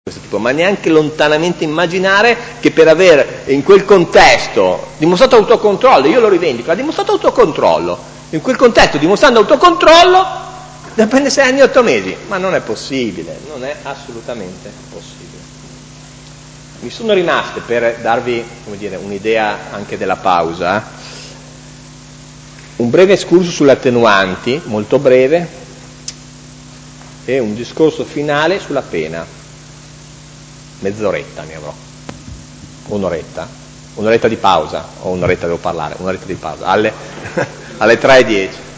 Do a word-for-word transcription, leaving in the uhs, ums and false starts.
questo tipo, ma neanche lontanamente immaginare che per aver in quel contesto dimostrato autocontrollo, io lo rivendico, ha dimostrato autocontrollo, in quel contesto dimostrando autocontrollo deve prendere sei anni e otto mesi, ma non è possibile, non è assolutamente possibile. Mi sono rimaste, per darvi, come dire, un'idea anche della pausa, un breve escursus sulle attenuanti, molto breve, e un discorso finale sulla pena. Mezz'oretta ne avrò, un'oretta, un'oretta di pausa, o un'oretta devo parlare, un'oretta di pausa, alle, alle tre e dieci.